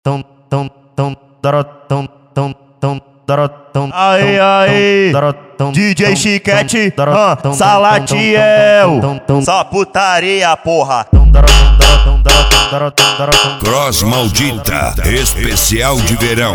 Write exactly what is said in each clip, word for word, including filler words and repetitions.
Tum, tum, tum, tum, tum, tum, tum. Aí, aí, D J Chiquete, uh, Salatiel, só putaria, porra. Cross Maldita, especial de verão.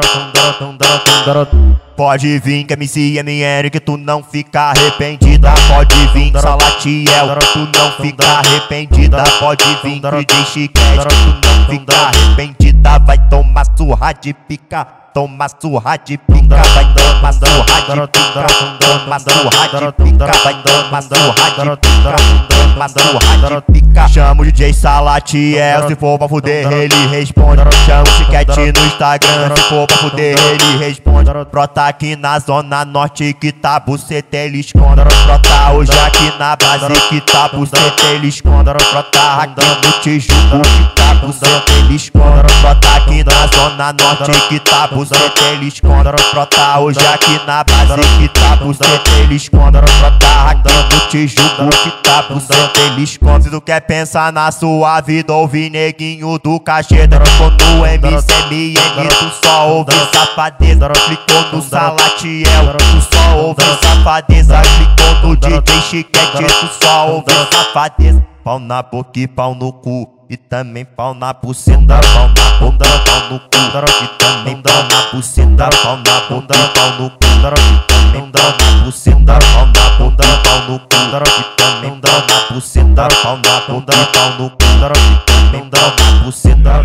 Pode vir que M C M R que tu não fica arrependida. Pode vir Salatiel, tu não fica arrependida. Pode vir D J Chiquete, tu não fica arrependida. Vai tomar surra de pica, toma surra de pica, vai tomar surra de pica, toma surra de pica, vai tomar surra de pica, toma surra de pica. Chama o D J Salatiel, se for pra fuder ele responde. Chama o Chiquete no Instagram, se for pra fuder ele responde. Brota aqui na zona norte que tá buceta ele esconde. Brota hoje aqui na base que tá buceta ele esconde. Brota aqui no Tijuco que tá buceta ele esconde. Brota aqui na zona norte que tá buceta ele esconde. Brota hoje aqui na base que tá buceta ele esconde. Brota aqui no Tijuco que tá buceta ele esconde. Se tu quer pensar na sua vida, ouve neguinho do cacheta. Quando M C M N tu só ouve safadeza. Clicou no Salatiel, tu só ouve safadeza. Clicou no D J Chiquete, tu só ouve safadeza. Pau na boca e pau no cu, e também pau na buceta. Pau na boca e pau no cu, e também pau na buceta. Pau na boca e pau no cu, e também pau na buceta. Pau na boca e pau no cu, e também pau na buceta. Pau na boca e pau no cu, e também pau na buceta.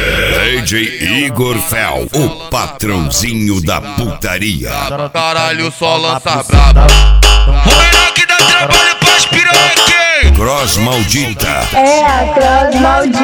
D J Igor Fel, o patrãozinho da putaria. Caralho, só lança braba. O menor que dá trabalho pras piroque. Cross Maldita. É a Cross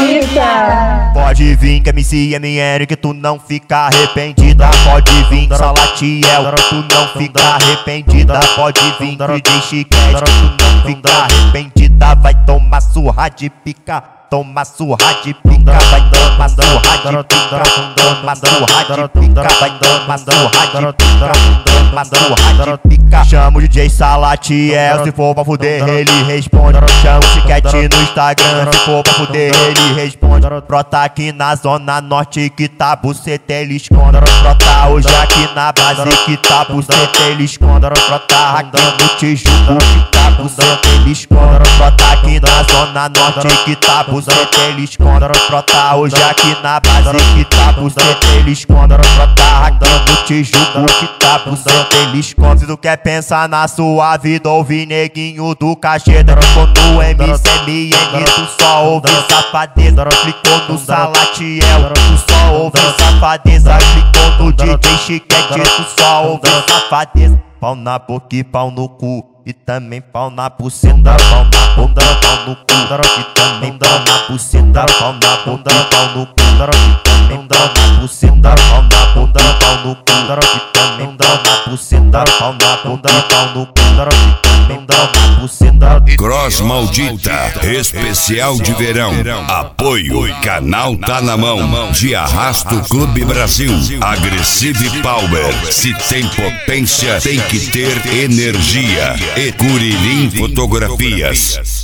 Maldita. Pode vir que M C M R que tu não fica arrependida. Pode vir Salatiel, tu não fica arrependida. Pode vir D J Chiquete, tu não fica arrependida. Vai tomar surra de pica, toma surra de pica, vai tomar surra de pica, toma surra de pica, vai tomar surra de pica, toma surra de pica. Chama o D J Salatiel, se for pra fuder ele responde. Chama o Chiquete no Instagram, se for pra fuder ele responde. Brota aqui na zona norte que tá buceta ele esconde. Brota hoje aqui na base que tá buceta ele esconde. Brota aqui no Tijuco que tá buceta ele esconde. Brota aqui na zona norte que tá buceta ele esconde. Brota hoje aqui na base que tá buceta ele esconde. Brota aqui no Tijuco que tá buceta ele esconde. Se tu quer pensar na sua vida, ouve neguinho do cacheta. Quando M C M N tu só ouve safadeza. Clicou no Salatiel, tu só ouve safadeza. Clicou no D J Chiquete, tu só ouve safadeza. Pau na boca e pau no cu, e também pau na buceta. Pau na boca e pau no cu, e também pau na buceta. Pau na boca e pau no cu, e também pau na buceta. Pau na boca e pau no cu, e também pau na buceta. Pau na boca e pau no cu, e também pau na buceta. Cross Maldita, especial de verão. Apoio, canal tá na mão. De Arrasto Clube Brasil. Agressive Power. Se tem potência, tem que ter energia. E Curirim Fotografias.